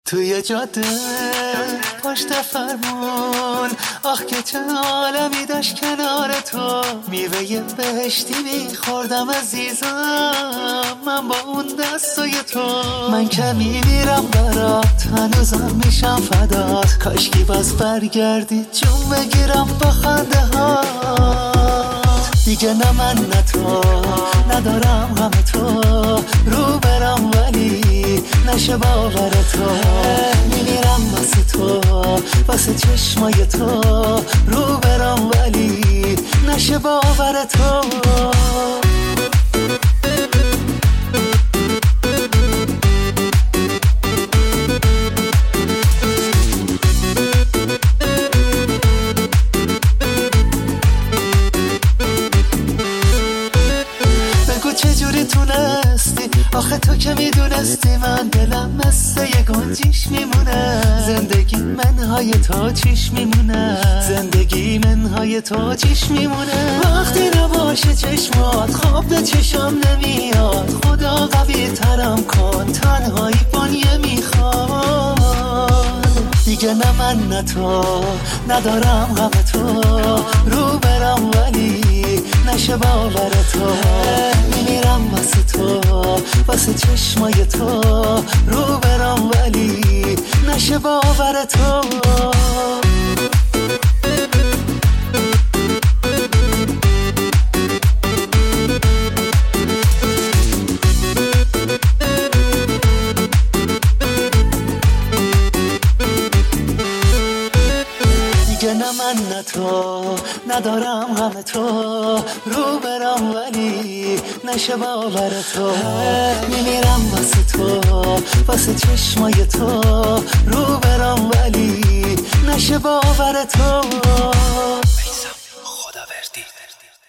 توی جاده پشت فرمون، آخ که چه عالمی داشت کنار تو. میوه بهشتی میخوردم عزیزم من با اون دستای تو. من که میمیرم برات، هنوزم میشم فدات. کاشکی باز برگردی جون بگیرم با خنده ها. دیگه نه من نه تو، ندارم غم تو. رو برم ولی نشه باور تو. میمیرم واسه تو، واسه چشمای تو. رو برم ولی نشه باور تو. چجوری تونستی آخه تو که میدونستی من دلم مثل یه گنجیش میمونه. زندگی منهای تو چیش میمونه، زندگی منهای تو چیش میمونه. وقتی نباشه چشمات خواب به چشم نمیاد. خدا قوی ترم کن، تنهایی بانیه میخواد. دیگه نه من نه تو، ندارم غم تو. رو برم ولی نشه باور تو. میمیرم واسه تو، واسه چشمای تو. رو برم ولی نشه باور تو. دیگه نه من نه تو، ندارم غم تو. رو برم ولی نشه باور تو. میمیرم واسه تو، واسه چشمای تو. رو برم ولی نشه باور تو. خداوردی